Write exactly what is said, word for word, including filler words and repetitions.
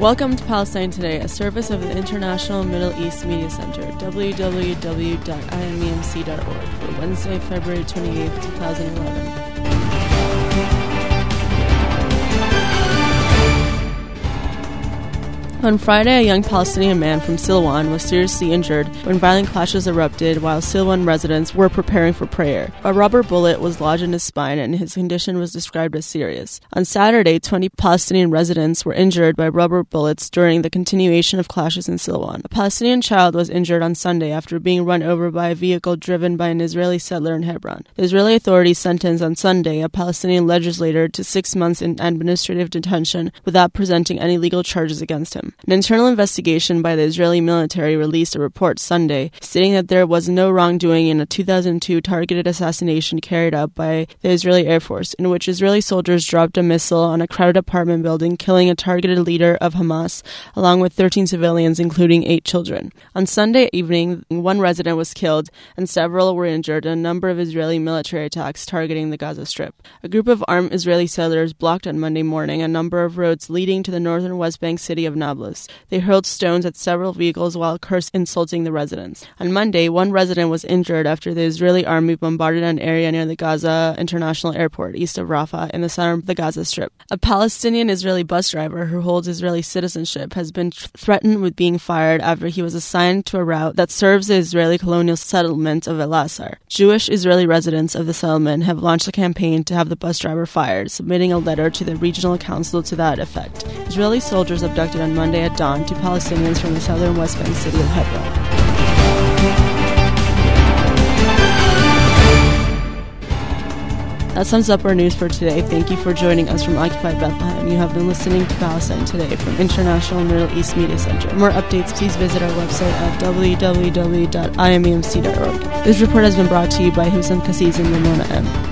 Welcome to Palestine Today, a service of the International Middle East Media Center, w w w dot i m e m c dot org, for Wednesday, February twenty-eighth, twenty eleven. On Friday, a young Palestinian man from Silwan was seriously injured when violent clashes erupted while Silwan residents were preparing for prayer. A rubber bullet was lodged in his spine and his condition was described as serious. On Saturday, twenty Palestinian residents were injured by rubber bullets during the continuation of clashes in Silwan. A Palestinian child was injured on Sunday after being run over by a vehicle driven by an Israeli settler in Hebron. The Israeli authorities sentenced on Sunday a Palestinian legislator to six months in administrative detention without presenting any legal charges against him. An internal investigation by the Israeli military released a report Sunday stating that there was no wrongdoing in a two thousand two targeted assassination carried out by the Israeli Air Force, in which Israeli soldiers dropped a missile on a crowded apartment building, killing a targeted leader of Hamas, along with thirteen civilians, including eight children. On Sunday evening, one resident was killed and several were injured in a number of Israeli military attacks targeting the Gaza Strip. A group of armed Israeli settlers blocked on Monday morning a number of roads leading to the northern West Bank city of Nablus. They hurled stones at several vehicles while cursed insulting the residents. On Monday, one resident was injured after the Israeli army bombarded an area near the Gaza International Airport, east of Rafah, in the center of the Gaza Strip. A Palestinian Israeli bus driver who holds Israeli citizenship has been th- threatened with being fired after he was assigned to a route that serves the Israeli colonial settlement of El-Assar. Jewish Israeli residents of the settlement have launched a campaign to have the bus driver fired, submitting a letter to the regional council to that effect. Israeli soldiers abducted on Monday at dawn two Palestinians from the southern West Bank city of Hebron. That sums up our news for today. Thank you for joining us from Occupied Bethlehem. You have been listening to Palestine Today from International Middle East Media Center. For more updates, please visit our website at w w w dot i m e m c dot org. This report has been brought to you by Husam Kassiz and Ramona M.